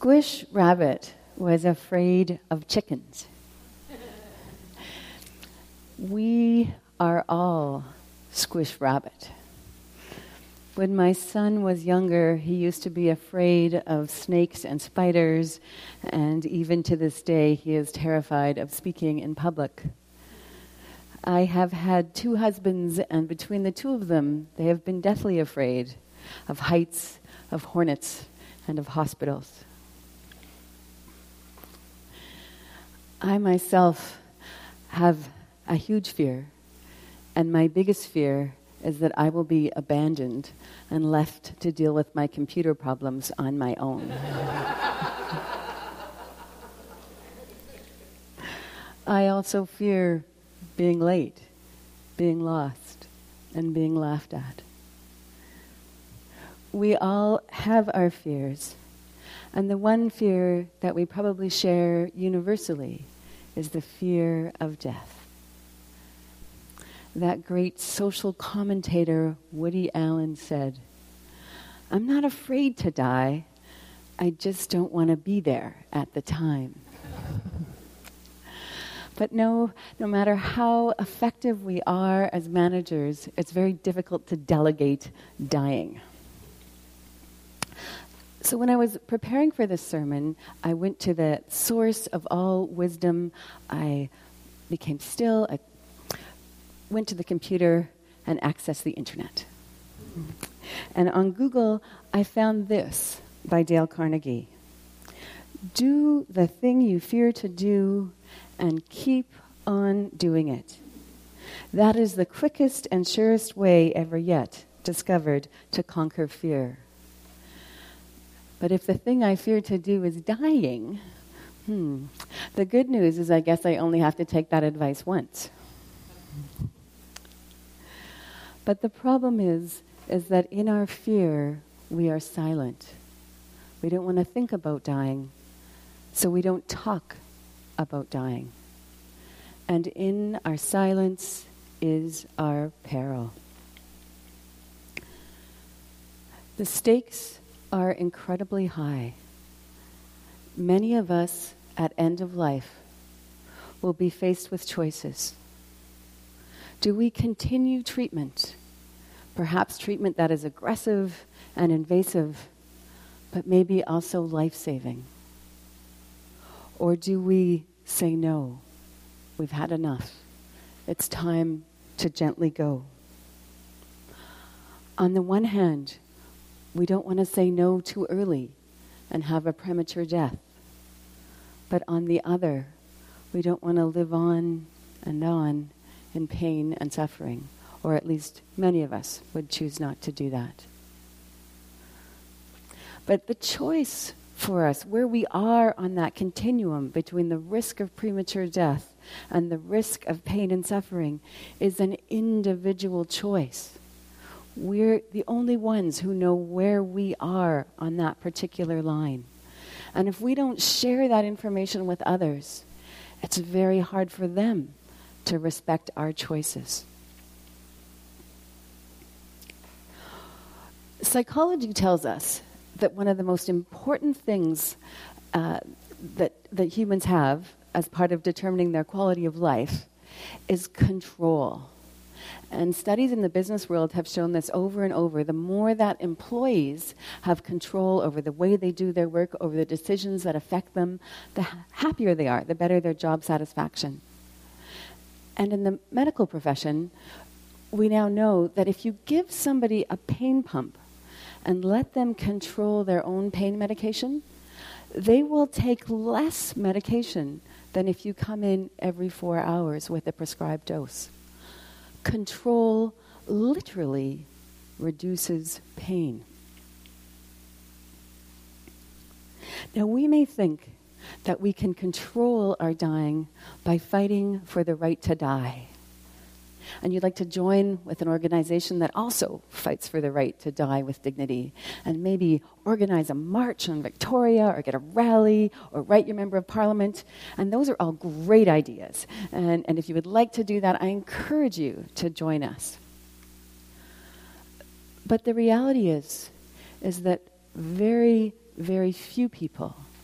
Squish Rabbit was afraid of chickens. We are all Squish Rabbit. When my son was younger, he used to be afraid of snakes and spiders, and even to this day, he is terrified of speaking in public. I have had 2 husbands, and between the 2 of them, they have been deathly afraid of heights, of hornets, and of hospitals. I myself have a huge fear, and my biggest fear is that I will be abandoned and left to deal with my computer problems on my own. I also fear being late, being lost, and being laughed at. We all have our fears, and the one fear that we probably share universally is the fear of death. That great social commentator Woody Allen said, "I'm not afraid to die, I just don't want to be there at the time." But no matter how effective we are as managers, it's very difficult to delegate dying. So when I was preparing for this sermon, I went to the source of all wisdom. I became still. I went to the computer and accessed the internet. And on Google, I found this by Dale Carnegie. "Do the thing you fear to do and keep on doing it. That is the quickest and surest way ever yet discovered to conquer fear. But if the thing I fear to do is dying, the good news is I guess I only have to take that advice once." But the problem is that in our fear, we are silent. We don't want to think about dying, so we don't talk about dying. And in our silence is our peril. The stakes are incredibly high. Many of us at end of life will be faced with choices. Do we continue treatment? Perhaps treatment that is aggressive and invasive, but maybe also life-saving. Or do we say no? We've had enough. It's time to gently go. On the one hand, we don't want to say no too early and have a premature death. But on the other, we don't want to live on and on in pain and suffering, or at least many of us would choose not to do that. But the choice for us, where we are on that continuum between the risk of premature death and the risk of pain and suffering, is an individual choice. We're the only ones who know where we are on that particular line. And if we don't share that information with others, it's very hard for them to respect our choices. Psychology tells us that one of the most important things that humans have as part of determining their quality of life is control. And studies in the business world have shown this over and over. The more that employees have control over the way they do their work, over the decisions that affect them, the happier they are, the better their job satisfaction. And in the medical profession, we now know that if you give somebody a pain pump and let them control their own pain medication, they will take less medication than if you come in every 4 hours with a prescribed dose. Control literally reduces pain. Now, we may think that we can control our dying by fighting for the right to die. And you'd like to join with an organization that also fights for the right to die with dignity, and maybe organize a march on Victoria, or get a rally, or write your member of parliament. And those are all great ideas. And if you would like to do that, I encourage you to join us. But the reality is that very, very few people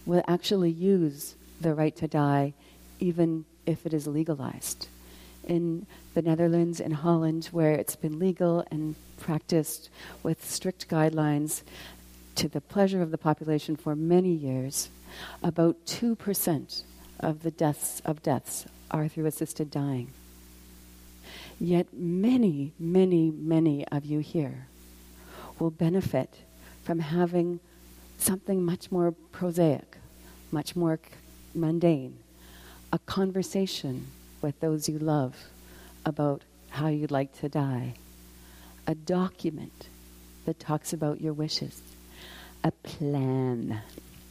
will actually use the right to die even if it is legalized. In the Netherlands and Holland, where it's been legal and practiced with strict guidelines to the pleasure of the population for many years, about 2% of the deaths are through assisted dying. Yet many, many, many of you here will benefit from having something much more prosaic, much more mundane, a conversation with those you love about how you'd like to die, a document that talks about your wishes, a plan.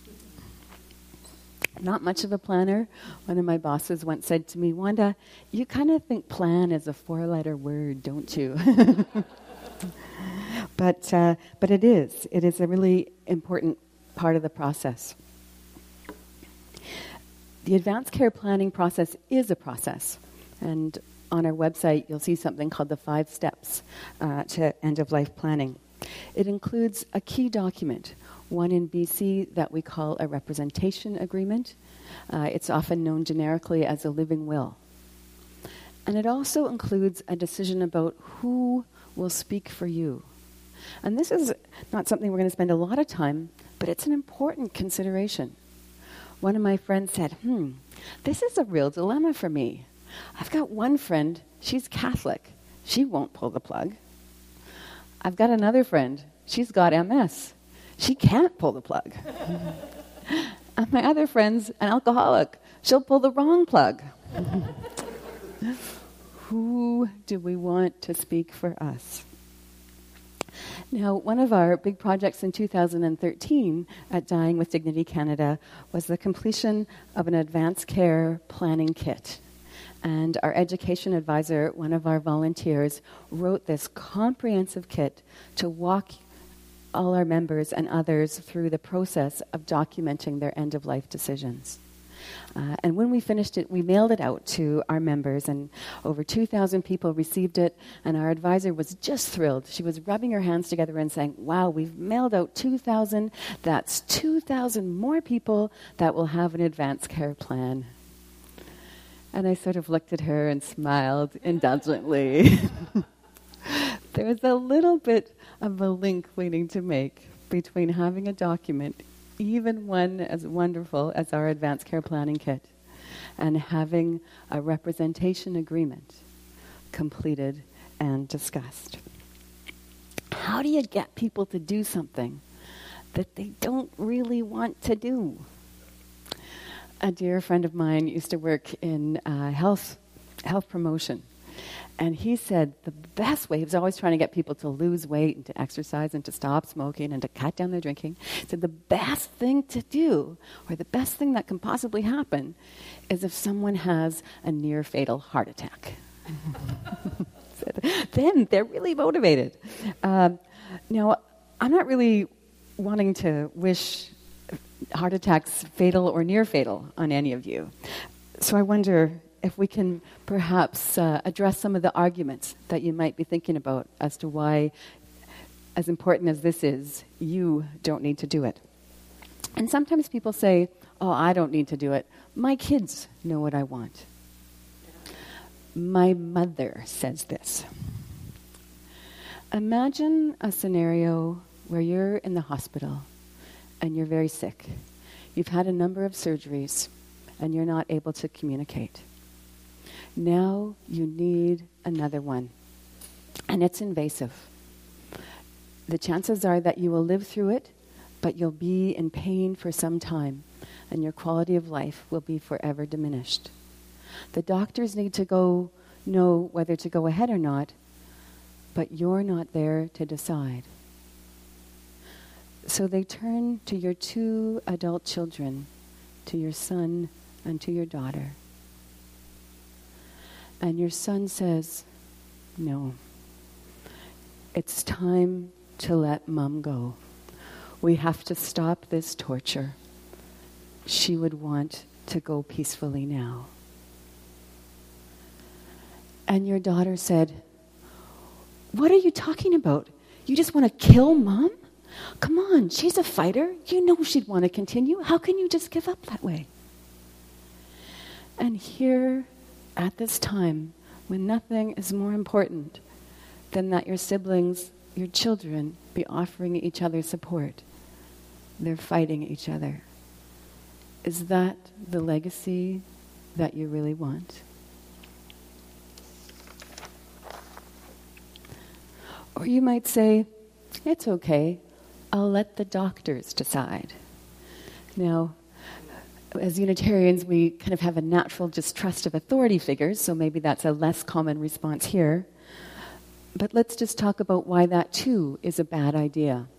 Not much of a planner. One of my bosses once said to me, "Wanda, you kind of think plan is a 4-letter word, don't you?" But it is. It is a really important part of the process. The advanced care planning process is a process. And on our website, you'll see something called the 5 steps to end-of-life planning. It includes a key document, one in BC that we call a representation agreement. It's often known generically as a living will. And it also includes a decision about who will speak for you. And this is not something we're going to spend a lot of time, but it's an important consideration. One of my friends said, this is a real dilemma for me. I've got one friend, she's Catholic. She won't pull the plug. I've got another friend, she's got MS. She can't pull the plug. And my other friend's an alcoholic. She'll pull the wrong plug. Who do we want to speak for us? Now, one of our big projects in 2013 at Dying with Dignity Canada was the completion of an advanced care planning kit. And our education advisor, one of our volunteers, wrote this comprehensive kit to walk all our members and others through the process of documenting their end-of-life decisions. And when we finished it, we mailed it out to our members, and over 2,000 people received it, and our advisor was just thrilled. She was rubbing her hands together and saying, "Wow, we've mailed out 2,000. That's 2,000 more people that will have an advanced care plan." And I sort of looked at her and smiled indulgently. There was a little bit of a link we need to make between having a document, even one as wonderful as our advanced care planning kit, and having a representation agreement completed and discussed. How do you get people to do something that they don't really want to do? A dear friend of mine used to work in health promotion. And he said the best way, he was always trying to get people to lose weight and to exercise and to stop smoking and to cut down their drinking. He said the best thing to do, or the best thing that can possibly happen, is if someone has a near fatal heart attack. Then they're really motivated. Now, I'm not really wanting to wish heart attacks fatal or near fatal on any of you. So I wonder if we can perhaps address some of the arguments that you might be thinking about as to why, as important as this is, you don't need to do it. And sometimes people say, "Oh, I don't need to do it. My kids know what I want." My mother says this. Imagine a scenario where you're in the hospital and you're very sick. You've had a number of surgeries and you're not able to communicate. Now you need another one, and it's invasive. The chances are that you will live through it, but you'll be in pain for some time, and your quality of life will be forever diminished. The doctors need to know whether to go ahead or not, but you're not there to decide. So they turn to your 2 adult children, to your son and to your daughter. And your son says, "No, it's time to let Mom go. We have to stop this torture. She would want to go peacefully now." And your daughter said, "What are you talking about? You just want to kill Mom? Come on, she's a fighter. You know she'd want to continue. How can you just give up that way? And here, at this time, when nothing is more important than that your siblings, your children, be offering each other support, they're fighting each other. Is that the legacy that you really want? Or you might say, it's okay, I'll let the doctors decide. Now, as Unitarians, we kind of have a natural distrust of authority figures, so maybe that's a less common response here. But let's just talk about why that too is a bad idea.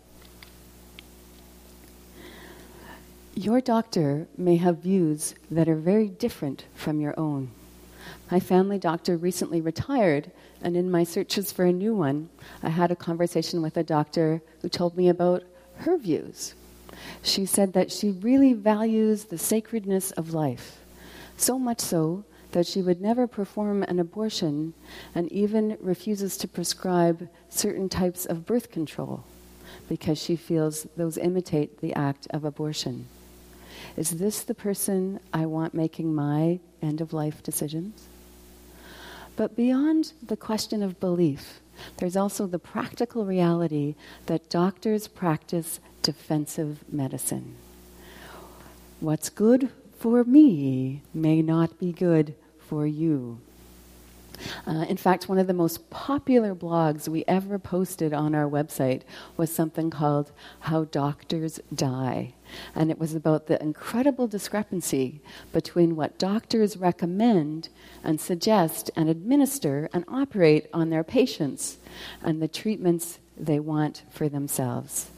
Your doctor may have views that are very different from your own. My family doctor recently retired, and in my searches for a new one, I had a conversation with a doctor who told me about her views. She said that she really values the sacredness of life, so much so that she would never perform an abortion and even refuses to prescribe certain types of birth control because she feels those imitate the act of abortion. Is this the person I want making my end-of-life decisions? But beyond the question of belief, there's also the practical reality that doctors practice defensive medicine. What's good for me may not be good for you. In fact, one of the most popular blogs we ever posted on our website was something called How Doctors Die. And it was about the incredible discrepancy between what doctors recommend and suggest and administer and operate on their patients and the treatments they want for themselves.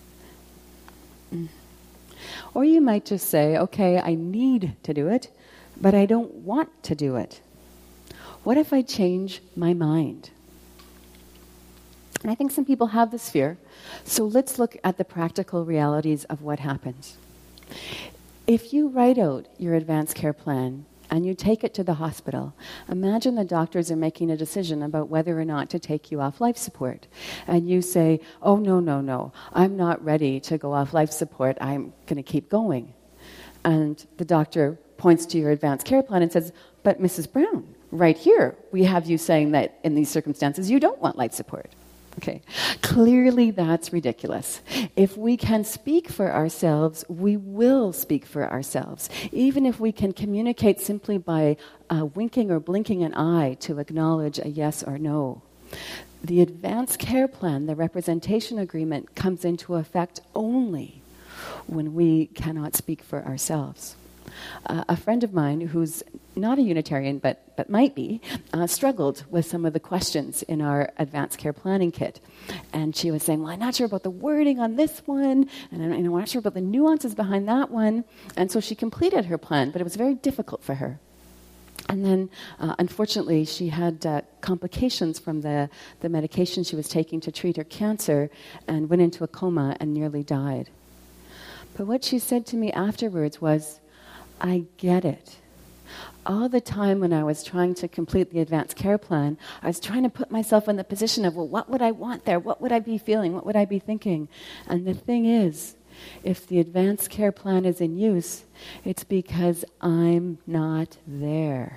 Or you might just say, okay, I need to do it, but I don't want to do it. What if I change my mind? And I think some people have this fear. So let's look at the practical realities of what happens. If you write out your advanced care plan and you take it to the hospital, imagine the doctors are making a decision about whether or not to take you off life support. And you say, oh, no, I'm not ready to go off life support. I'm going to keep going. And the doctor points to your advanced care plan and says, but Mrs. Brown, right here, we have you saying that in these circumstances you don't want life support. Okay, clearly that's ridiculous. If we can speak for ourselves, we will speak for ourselves. Even if we can communicate simply by winking or blinking an eye to acknowledge a yes or no. The advanced care plan, the representation agreement, comes into effect only when we cannot speak for ourselves. A friend of mine who's not a Unitarian but might be, struggled with some of the questions in our advanced care planning kit. And she was saying, well, I'm not sure about the wording on this one, and I'm not sure about the nuances behind that one. And so she completed her plan, but it was very difficult for her. And then, unfortunately, she had complications from the medication she was taking to treat her cancer and went into a coma and nearly died. But what she said to me afterwards was, I get it. All the time when I was trying to complete the advanced care plan, I was trying to put myself in the position of, well, what would I want there? What would I be feeling? What would I be thinking? And the thing is, if the advanced care plan is in use, it's because I'm not there.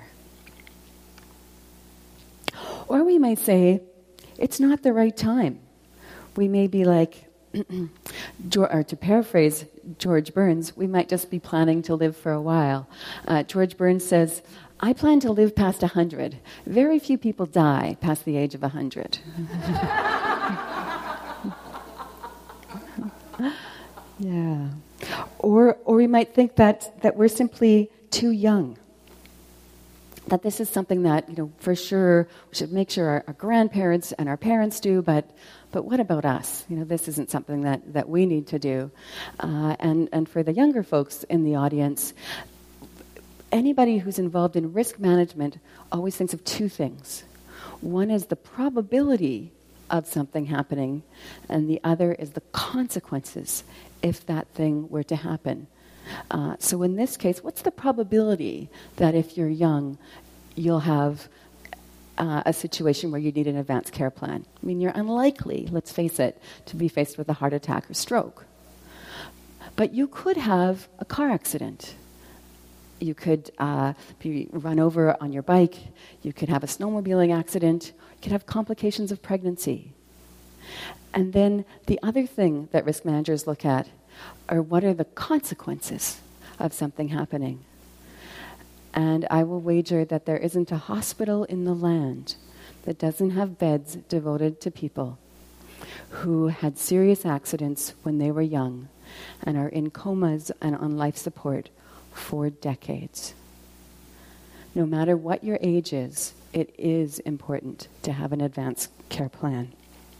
Or we might say, it's not the right time. We may be like, or to paraphrase George Burns, we might just be planning to live for a while. George Burns says, I plan to live past 100. Very few people die past the age of 100. Yeah. Or we might think that we're simply too young. That this is something that, for sure, we should make sure our grandparents and our parents do, but what about us? This isn't something that we need to do. And for the younger folks in the audience, anybody who's involved in risk management always thinks of two things. One is the probability of something happening, and the other is the consequences if that thing were to happen. So in this case, what's the probability that if you're young, you'll have a situation where you need an advanced care plan. I mean, you're unlikely, let's face it, to be faced with a heart attack or stroke. But you could have a car accident. You could be run over on your bike. You could have a snowmobiling accident. You could have complications of pregnancy. And then the other thing that risk managers look at are what are the consequences of something happening. And I will wager that there isn't a hospital in the land that doesn't have beds devoted to people who had serious accidents when they were young and are in comas and on life support for decades. No matter what your age is, it is important to have an advanced care plan.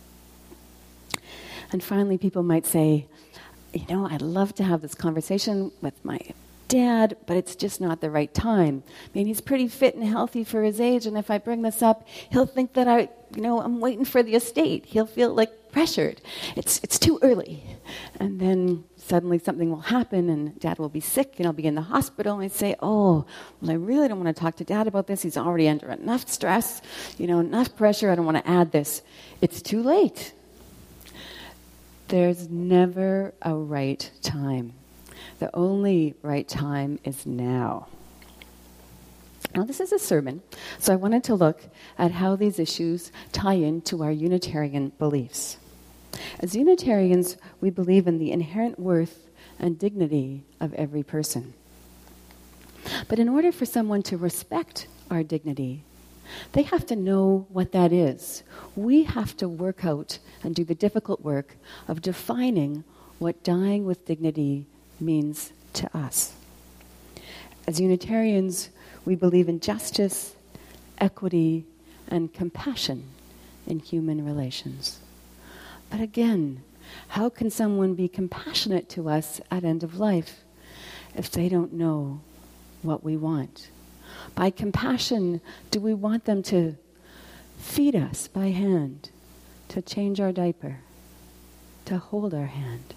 And finally, people might say, I'd love to have this conversation with my dad, but it's just not the right time. I mean, he's pretty fit and healthy for his age, and if I bring this up, he'll think that I'm waiting for the estate. He'll feel like pressured. It's too early. And then suddenly something will happen, and Dad will be sick, and I'll be in the hospital, and I say, I really don't want to talk to Dad about this. He's already under enough stress, enough pressure. I don't want to add this. It's too late. There's never a right time. The only right time is now. Now, this is a sermon, so I wanted to look at how these issues tie into our Unitarian beliefs. As Unitarians, we believe in the inherent worth and dignity of every person. But in order for someone to respect our dignity, they have to know what that is. We have to work out and do the difficult work of defining what dying with dignity means to us. As Unitarians, we believe in justice, equity, and compassion in human relations. But again, how can someone be compassionate to us at end of life if they don't know what we want? By compassion, do we want them to feed us by hand, to change our diaper, to hold our hand?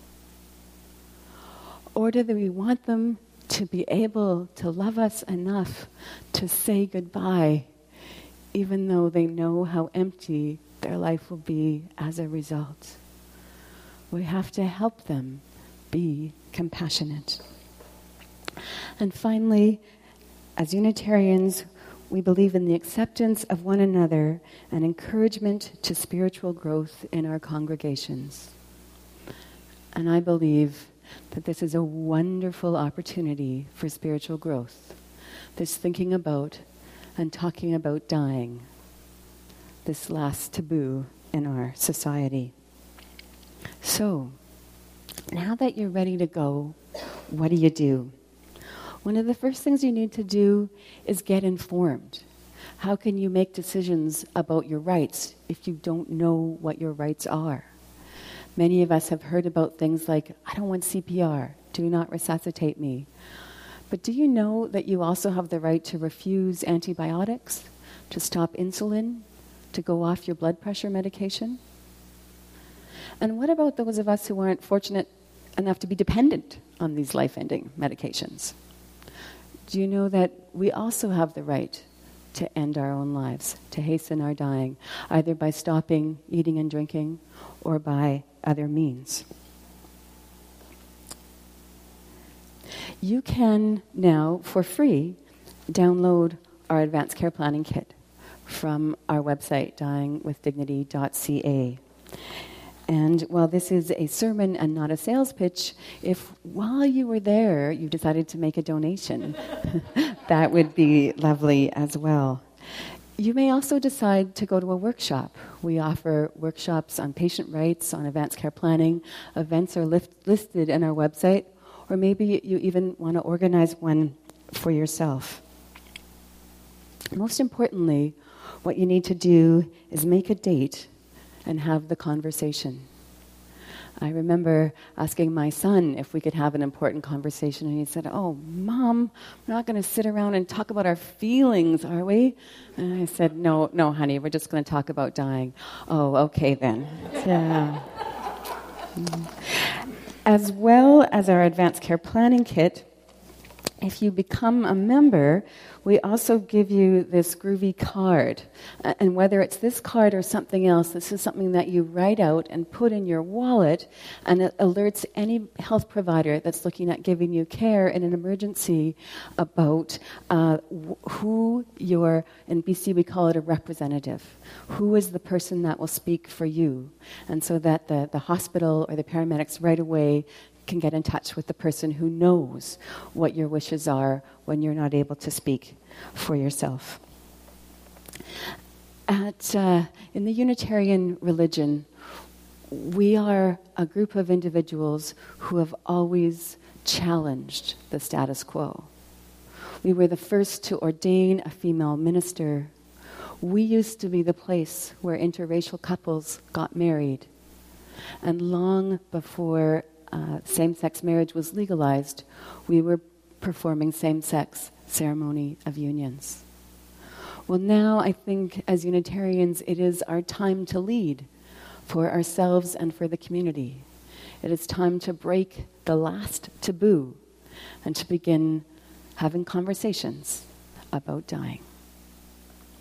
Or do we want them to be able to love us enough to say goodbye, even though they know how empty their life will be as a result? We have to help them be compassionate. And finally, as Unitarians, we believe in the acceptance of one another and encouragement to spiritual growth in our congregations. And I believe that this is a wonderful opportunity for spiritual growth. This thinking about and talking about dying, this last taboo in our society. So, now that you're ready to go, what do? One of the first things you need to do is get informed. How can you make decisions about your rights if you don't know what your rights are? Many of us have heard about things like, I don't want CPR, do not resuscitate me. But do you know that you also have the right to refuse antibiotics, to stop insulin, to go off your blood pressure medication? And what about those of us who aren't fortunate enough to be dependent on these life-ending medications? Do you know that we also have the right to end our own lives, to hasten our dying, either by stopping eating and drinking or by other means? You can now, for free, download our Advanced Care Planning Kit from our website, dyingwithdignity.ca. And while this is a sermon and not a sales pitch, if while you were there you decided to make a donation, that would be lovely as well. You may also decide to go to a workshop. We offer workshops on patient rights, on advanced care planning. Events are listed in our website, or maybe you even want to organize one for yourself. Most importantly, what you need to do is make a date and have the conversation. I remember asking my son if we could have an important conversation, and he said, "Oh, Mom, we're not going to sit around and talk about our feelings, are we?" And I said, No, honey, we're just going to talk about dying." "Oh, okay then." Yeah. As well as our Advanced Care Planning Kit, if you become a member, we also give you this groovy card. And whether it's this card or something else, this is something that you write out and put in your wallet, and it alerts any health provider that's looking at giving you care in an emergency about who your, in BC we call it a representative. Who is the person that will speak for you? And so that the hospital or the paramedics right away can get in touch with the person who knows what your wishes are when you're not able to speak for yourself. In the Unitarian religion, we are a group of individuals who have always challenged the status quo. We were the first to ordain a female minister. We used to be the place where interracial couples got married. And long before same-sex marriage was legalized, we were performing same-sex ceremony of unions. Well, now I think as Unitarians it is our time to lead for ourselves and for the community. It is time to break the last taboo and to begin having conversations about dying.